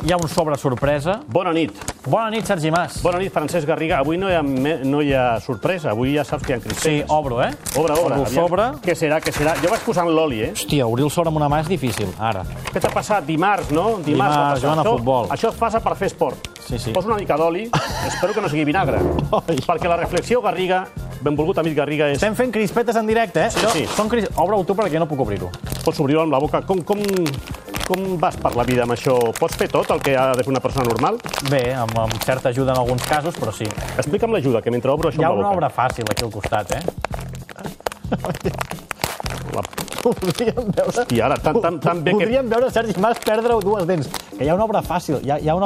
hi ha un sobre sorpresa. Bona nit. Bona nit, Sergi Mas. Bona nit, Francesc Garriga. Avui no hi ha sorpresa. Avui ja saps que hi ha crispetes. Sí, obro, eh? Obre. Obro el sobre. Què serà? Jo vaig posant l'oli, eh? Hòstia, obrir el sobre amb una mà és difícil, ara. Què t'ha passat? Dimarts, no? Dimarts, jugant a futbol. Això es passa per fer esport. Sí. Posa una mica d'oli. Espero que no sigui vinagre. Perquè la reflexió, Garriga, benvolgut amic Garriga, és... Estem fent crispetes en directe, eh? Sí. Obre-ho tu perquè no puc obrir-ho. Pots obrir-ho amb la boca. Com vas per la vida amb això? Pots fer tot el que ha de fer una persona normal? Bé, amb certa ajuda en alguns casos, però sí. Explica'm l'ajuda, que mentre obro això amb la boca... Hi ha una obra fàcil aquí al costat, eh? Podríem veure... Hòstia, ara, tan bé que... Podríem veure Sergi Mas perdre dues dents. Que hi ha una obra fàcil.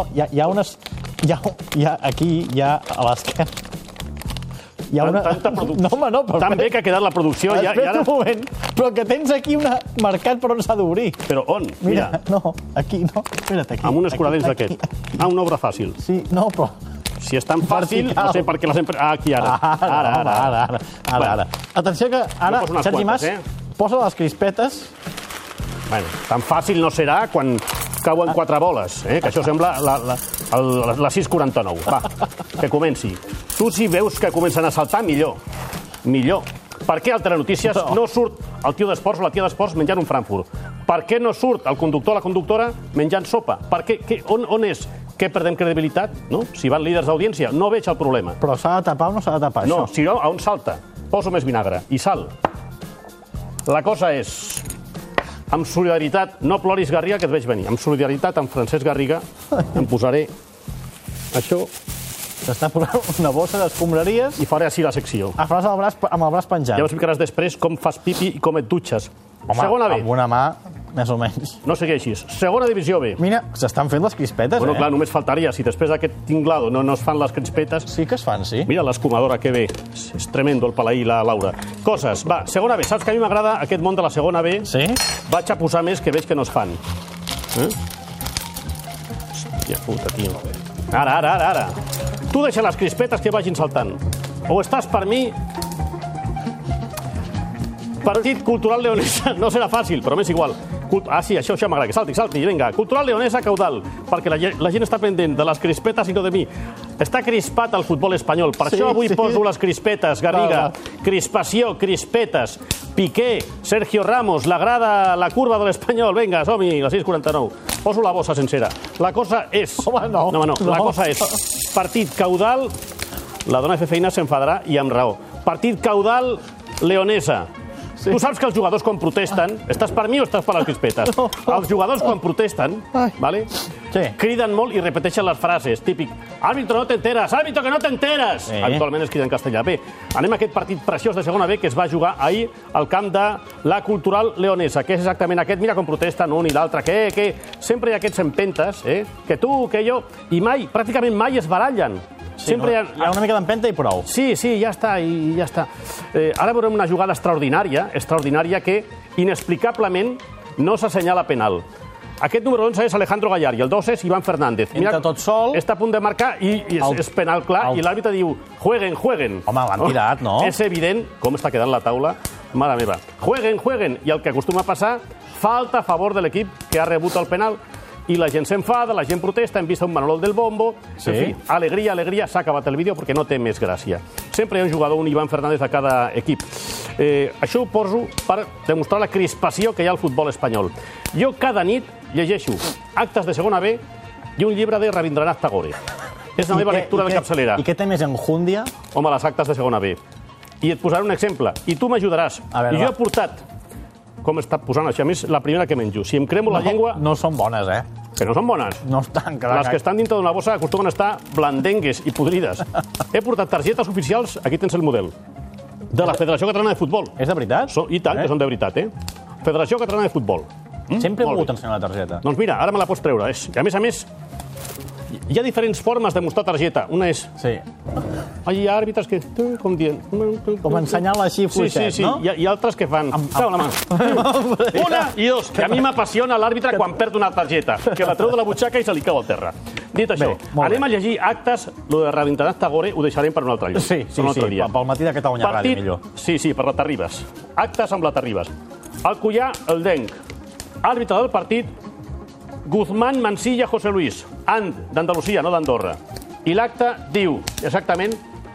Aquí hi ha a l'esquerra. Hi ha una... No, home, no, però... Tan bé que ha quedat la producció. Espera un moment, però que tens aquí marcat per on s'ha d'obrir. Però on? Mira, no, aquí, no. Espera't, aquí. Amb un escuradents d'aquest. Una obra fàcil. Sí, no, però... Si és tan fàcil, no sé per què l'has emprat... Aquí, ara. Ara. Atenció que ara, Sergi Mas, posa les crispetes. Bueno, tan fàcil no serà quan cauen 4 boles, que això sembla la 6:49. Va, que comenci. Tu si veus que comencen a saltar, millor. Per què al Telenotícies no surt el tio d'esports o la tia d'esports menjant un Frankfurt? Per què no surt el conductor o la conductora menjant sopa? On és? Què perdem credibilitat? No? Si van líders d'audiència, no veig el problema. Però s'ha de tapar o no s'ha de tapar, això? No, si no, a on salta? Poso més vinagre i sal. La cosa és... Amb solidaritat, no ploris, Garriga, que et veig venir. Amb solidaritat, amb Francesc Garriga, em posaré això... S'està posant una bossa d'escombraries... I faré així la secció. Faràs amb el braç penjant. Ja m'explicaràs després com fas pipi i com et dutxes. Home, Segona B. amb una mà, més o menys. No segueixis. Segona divisió B. Mira, s'estan fent les crispetes, Bueno, clar, només faltaria. Si després d'aquest tinglado no es fan les crispetes... Sí que es fan, sí. Mira l'escumadora, que bé. És tremendo el palaí, la Laura. Coses. Va, segona B. Saps que a mi m'agrada aquest món de la segona B? Sí? Vaig a posar més que veig que no es fan. Hòstia puta, tio. Ara. Tu deixa les crispetes que vagin saltant. O estàs per mi... Partit Cultural Leonesa. No serà fàcil, però m'és igual. Sí, això m'agrada. Que salti. Vinga, Cultural Leonesa Caudal. Perquè la gent està pendent de les crispetes i no de mi. Està crispat el futbol espanyol. Per això avui poso les crispetes, Garriga. Crispació, crispetes. Piqué, Sergio Ramos, la curva de l'Espanyol. Vinga, som-hi, la 6:49. Poso la bossa sencera. La cosa és... Home, no. No. La cosa és partit Caudal... La dona de fer feina s'enfadarà i amb raó. Partit Caudal Leonesa. Sí. Tu saps que els jugadors quan protesten... Estàs per mi o estàs per les crispetes? No. Els jugadors quan protesten, vale? Sí. Criden molt i repeteixen les frases. Típic, àrbitro, no t'enteres! Àrbitro, que no t'enteres! Sí. Habitualment es crida en castellà. Bé, anem a aquest partit preciós de segona B que es va jugar ahir al camp de la Cultural Leonesa, que és exactament aquest. Mira com protesten un i l'altre. Que sempre hi ha aquests empentes, que tu, que jo... I pràcticament mai es barallen. Sí, hi ha una mica d'empenta i prou. Sí, ja està. Ara veurem una jugada extraordinària que inexplicablement no s'assenyala penal. Aquest número 11 és Alejandro Gallar i el 2 és Iván Fernández. Entra tot sol. Està a punt de marcar i és penal clar i l'àrbitre diu jueguen. Home, l'han tirat, no? És evident com està quedant la taula. Mare meva. Jueguen. I el que acostuma a passar, falta a favor de l'equip que ha rebut el penal. I la gent s'enfada, la gent protesta, hem vist un Manolol del Bombo... Sí. En fi, alegria, s'ha acabat el vídeo perquè no té més gràcia. Sempre hi ha un jugador, un Iván Fernández a cada equip. Això ho poso per demostrar la crispació que hi ha al futbol espanyol. Jo cada nit llegeixo actes de segona B i un llibre de Rabindranath Tagore. És la meva lectura de capçalera. I què té més enjúndia? Home, les actes de segona B. I et posaré un exemple. I tu m'ajudaràs. I jo he portat... Com està posant això? A més, la primera que menjo. Si em cremo la llengua... No són bones, Que no són bones. No estan... Les que estan dintre d'una bossa acostumen a estar blandengues i podrides. He portat targetes oficials, aquí tens el model, de la Federació Catalana de Futbol. És de veritat? I tant, que són de veritat, Federació Catalana de Futbol. Sempre he volgut ensenyar la targeta. Doncs mira, ara me la pots treure. I a més, hi ha diferents formes de mostrar targeta. Una és... Sí. Hi ha àrbitres que... Com dient... Com ensenyant-la així fluixet, no? Sí. I altres que fan... Treu la mà. Una i dos. Que a mi m'apassiona l'àrbitre quan perd una targeta. Que la treu de la butxaca i se li cau al terra. Dit això, anem a llegir actes. Lo de Rabindranath Tagore ho deixarem per un altre lloc. Sí. Pel matí de Catalunya Ràdio, millor. Sí, per la Terribas. Actes amb la Terribas. Alcoyà, el Denc. Àrbitre del partit, Guzmán Mansilla José Luis, d'Andalusia, no d'Andorra. I l'acte diu, exactament,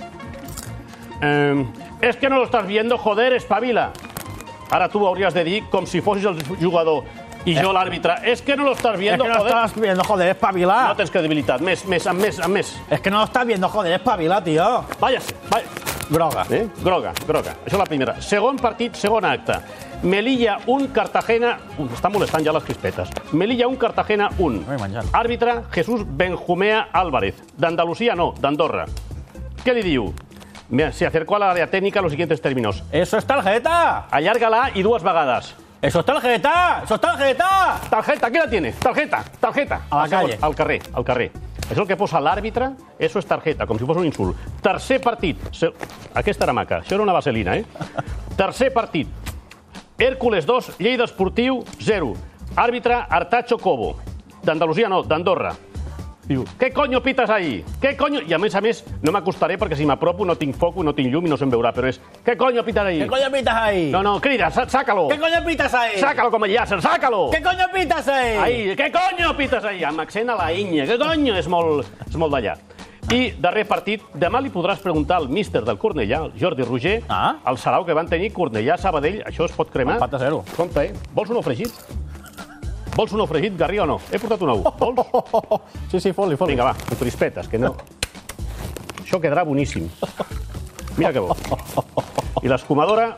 es que no lo estás viendo, joder, espavila. Ara tu hauries de dir, com si fossis el jugador i jo l'àrbitre, es que no lo estás viendo, joder. Es que no lo estás viendo, joder, espavila. No tens credibilitat, més. Es que no lo estás viendo, joder, espavila, tío. Váyase. Groga. Groga. Això és la primera. Segon partit, segon acte. Melilla 1, Cartagena... Estan molestant ja les crispetes. Melilla 1, Cartagena 1. Àrbitre, Jesús Benjumea Álvarez. D'Andalusia no, d'Andorra. Què li diu? Se acercó a la área técnica los siguientes términos. ¡Eso es tarjeta! Allárgala y 2 vegades. ¡Eso es tarjeta! ¡Eso es tarjeta! Tarjeta, aquí la tiene. Tarjeta. A la calle. Al carrer. És el que posa l'àrbitre, eso es tarjeta, com si fos un insult. Tercer partit. Aquesta era maca, això era una vaselina, Tercer partit. Hércules 2, Lleida Esportiu 0. Àrbitre Artacho Cobo. D'Andalusia no, d'Andorra. Diu, què coño pites ahí? Què coño... I a més, no m'acostaré perquè si m'apropo no tinc foc, no tinc llum i no se'n veurà, però és, què coño pites ahí? ¿Qué coño pitas ahí? No, crida, sácalo. ¿Qué coño pitas ahí? Sácalo com el llàser, sácalo. ¿Qué coño pitas ahí? Ahí, què coño pites ahí? Amb accent a la inya, què coño? És molt d'allà. I darrer partit, demà li podràs preguntar al míster del Cornellà, Jordi Roger, el sarau que van tenir Cornellà-Sabadell, això es pot cremar? Empat a 0. Compte, vols un ofregit? Vols un ofregit, Garriga, o no? He portat un ou. Vols? Sí, foli. Vinga, va, amb crispetes, que no. Això quedarà boníssim. Mira que bo. I l'escumadora,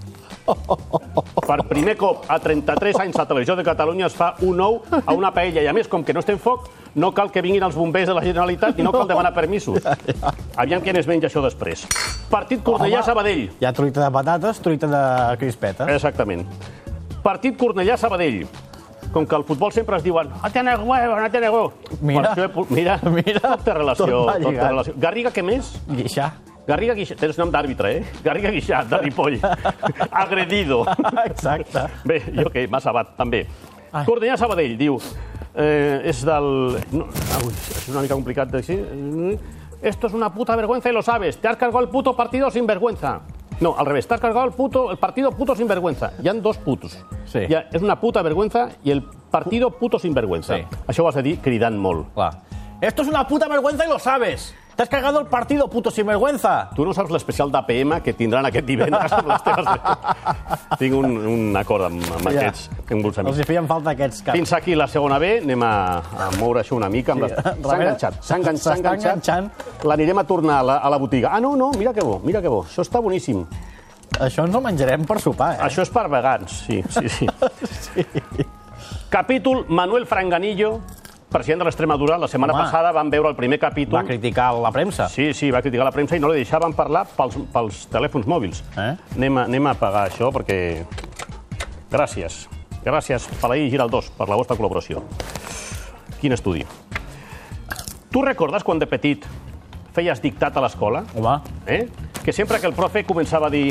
per primer cop a 33 anys a Televisió de Catalunya es fa un ou a una paella. I a més, com que no estem foc, no cal que vinguin els bombers de la Generalitat i no cal demanar permisos. Aviam qui es menja això després. Partit Cornellà-Sabadell. Hi ha truita de patates, truita de crispetes. Exactament. Partit Cornellà-Sabadell. Com que al futbol sempre es diuen no tienes huevo. Mira. Tot té relació. Garriga, què més? Guixà. Garriga Guixà. Tens nom d'àrbitre, Garriga Guixà, de Ripoll. Agredido. Exacte. Bé, jo què? M'ha sabat, també. Cornellà-Sabadell, diu... És del... És una mica complicat de dir. Esto es una puta vergüenza y lo sabes. Te has cargado el puto partido sin vergüenza. No, al revés. Te has cargado el partido puto sin vergüenza. Hi ha 2 putos. Sí. És una puta vergüenza i el partido puto sin vergüenza. Sí. Això ho has de dir cridant molt. Clar. Esto es una puta vergüenza y lo sabes. Te has cargado el partido, puto sinvergüenza. Tu no saps l'especial d'APM que tindran aquest divendres amb les teves... Tinc un acord amb aquests embulsaments. Els hi feien falta aquests caps. Fins aquí la segona B. Anem a moure això una mica. S'ha enganxat. L'anirem a tornar a la botiga. No, mira que bo. Això està boníssim. Això ens ho menjarem per sopar, Això és per vegans, sí. Capítol Manuel Franganillo, president de l'Extremadura. La setmana passada vam veure el primer capítol. Va criticar la premsa. Sí, va criticar la premsa i no li deixaven parlar pels telèfons mòbils. Anem a pagar això perquè... Gràcies, Palaí Giraldós, per la vostra col·laboració. Quin estudi. Tu recordes quan de petit feies dictat a l'escola? Home. Que sempre que el profe començava a dir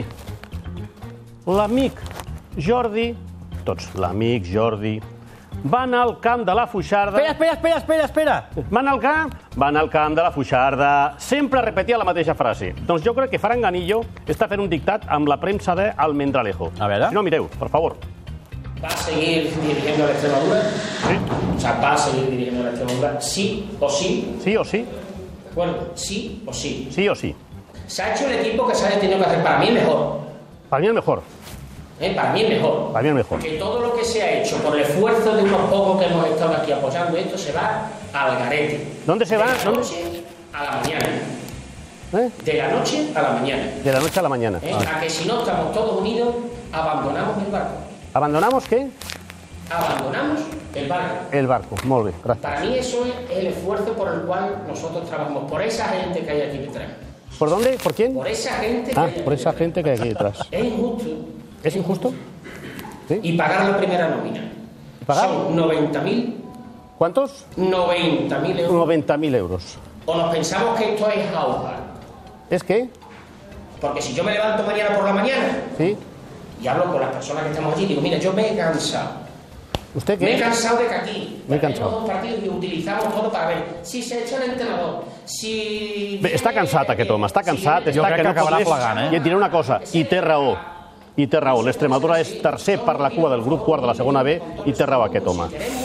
l'amic Jordi, tots, l'amic Jordi, va anar al camp de la Foixarda... Espera. Va anar al camp de la Foixarda... Sempre repetia la mateixa frase. Doncs jo crec que Franganillo està fent un dictat amb la premsa d'Almendralejo. A veure. Si no, mireu, per favor. ¿Va a seguir dirigiendo a la Extremadura? Sí. O sea, ¿va a seguir dirigiendo a la Extremadura? ¿Sí o sí? Sí o sí. ¿De acuerdo? ¿Sí o sí? Sí o sí. Se ha hecho el equipo que se ha tenido que hacer. Para mí el mejor. Para mí el mejor. Para mí el mejor. Para mí el mejor. Que todo lo que se ha hecho por el esfuerzo de unos pocos que hemos estado aquí apoyando esto se va al garete. ¿Dónde se va? De la noche a la mañana. De la noche a la mañana. De la noche a la mañana. A que si no estamos todos unidos, abandonamos el barco. ¿Abandonamos qué? Abandonamos el barco. El barco. Molt bé, gràcies. Para mí eso es el esfuerzo por el cual nosotros trabajamos. Por esa gente que hay aquí detrás. ¿Por dónde? ¿Por quién? Por esa gente que hay aquí por esa gente que hay aquí detrás. Es injusto. ¿Es injusto? ¿Sí? Y pagar la primera nómina. ¿Pagar? Son 90.000. ¿Cuántos? 90.000 euros. 90.000 euros. O nos pensamos que esto es jauja. ¿Es qué? Porque si yo me levanto mañana por la mañana Sí. y hablo con las personas que estamos allí, digo, mira, yo me he cansado. ¿Usted qué? Me he cansado de que aquí Me he cansado. tenemos 2 partidos y utilizamos todo para ver si se echa el entrenador, si... Bé, està cansat aquest home, està cansat. Jo crec que acabarà plegant, I et diré una cosa, i té raó. L'Extremadura és tercer per la cua del grup quart de la segona B i té raó aquest home. Si queremos una Extremadura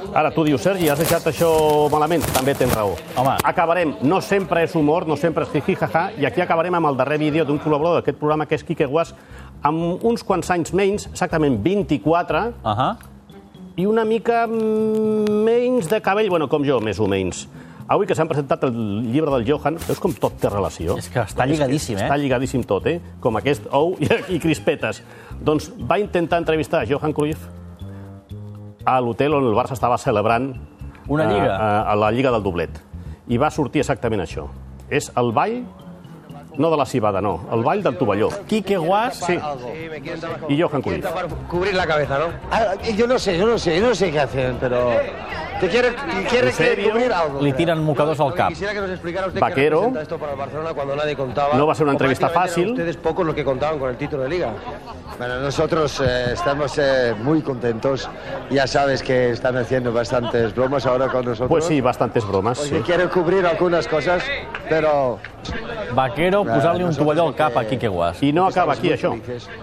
Ara, tu dius, Sergi, has deixat això malament? També tens raó. Home. Acabarem, no sempre és humor, no sempre és jiji, jaja, i aquí acabarem amb el darrer vídeo d'un col·laborador d'aquest programa, que és Quique Guas, amb uns quants anys menys, exactament 24, i una mica menys de cabell, bueno, com jo, més o menys. Avui que s'han presentat el llibre del Johan, veus com tot té relació? És que està lligadíssim, Està lligadíssim tot, com aquest ou i crispetes. Doncs va intentar entrevistar Johan Cruyff a l'hotel on el Barça estava celebrant una lliga, a la Lliga del Doblet. I va sortir exactament això. És el ball, no de la cibada, no, el ball del tovalló. Quique Guas y Johan Cruyff. Para cubrir la cabeza, ¿no? Yo no sé qué hacen, pero te quiere cubrir algo. li tiren mocadors al cap. Quisiera que nos explicara usted Vaquero. qué representa esto para el Barcelona cuando nadie contaba. No va a ser una entrevista fácil. Ustedes pocos los que contaban con el título de Liga. Bueno, nosotros estamos muy contentos. Ya sabes que están haciendo bastantes bromas ahora con nosotros. Pues sí, bastantes bromas. Porque Sí. quieren cubrir algunas cosas, pero... Vaquero posant-li un tovalló al cap a Quique Guas. I no acaba aquí, això.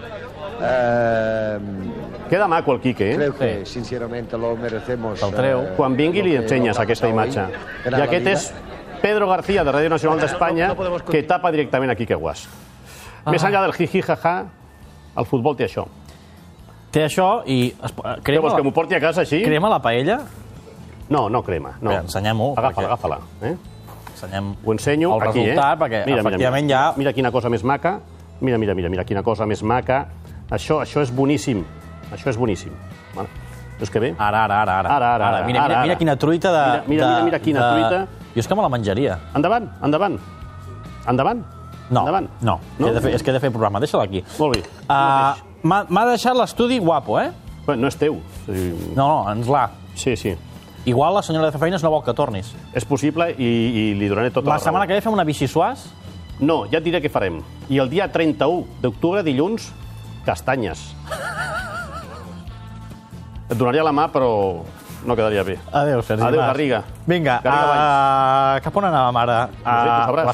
Queda maco el Quique, Creo que, sinceramente, lo merecemos. El treu. Quan vingui li ensenyes aquesta imatge. I aquest és Pedro García, de Ràdio Nacional d'Espanya, que tapa directament a Quique Guas. Més enllà del jiji, jaja, el futbol té això. Té això i... Què vols, que m'ho porti a casa així? Crema la paella? No, no crema. No. Ensenyem-ho. Agafa'la. Ensenyem Ho ensenyo el aquí, resultat, perquè efectivament ja... Mira quina cosa més maca. Mira quina cosa més maca. Això és boníssim. Això és boníssim. Veus que bé? Ara. Mira quina truita de... Mira quina truita. Jo és que me la menjaria. Endavant. No. És que he de fer programa. Deixa-la aquí. Molt bé. M'ha deixat l'estudi guapo, eh? Bueno, no és teu. No, ens l'ha. Sí. Igual la senyora de Fefeines no vol que tornis. És possible i li donaré tota la raó. La setmana que ve fem una bici suàs? No, ja et diré què farem. I el dia 31 d'octubre, dilluns, castanyes. Et donaria la mà, però no quedaria bé. Adéu, Sergi. Adéu, Garriga. Vinga, Garriga Valls. cap on anàvem ara? No sé, tu sabràs.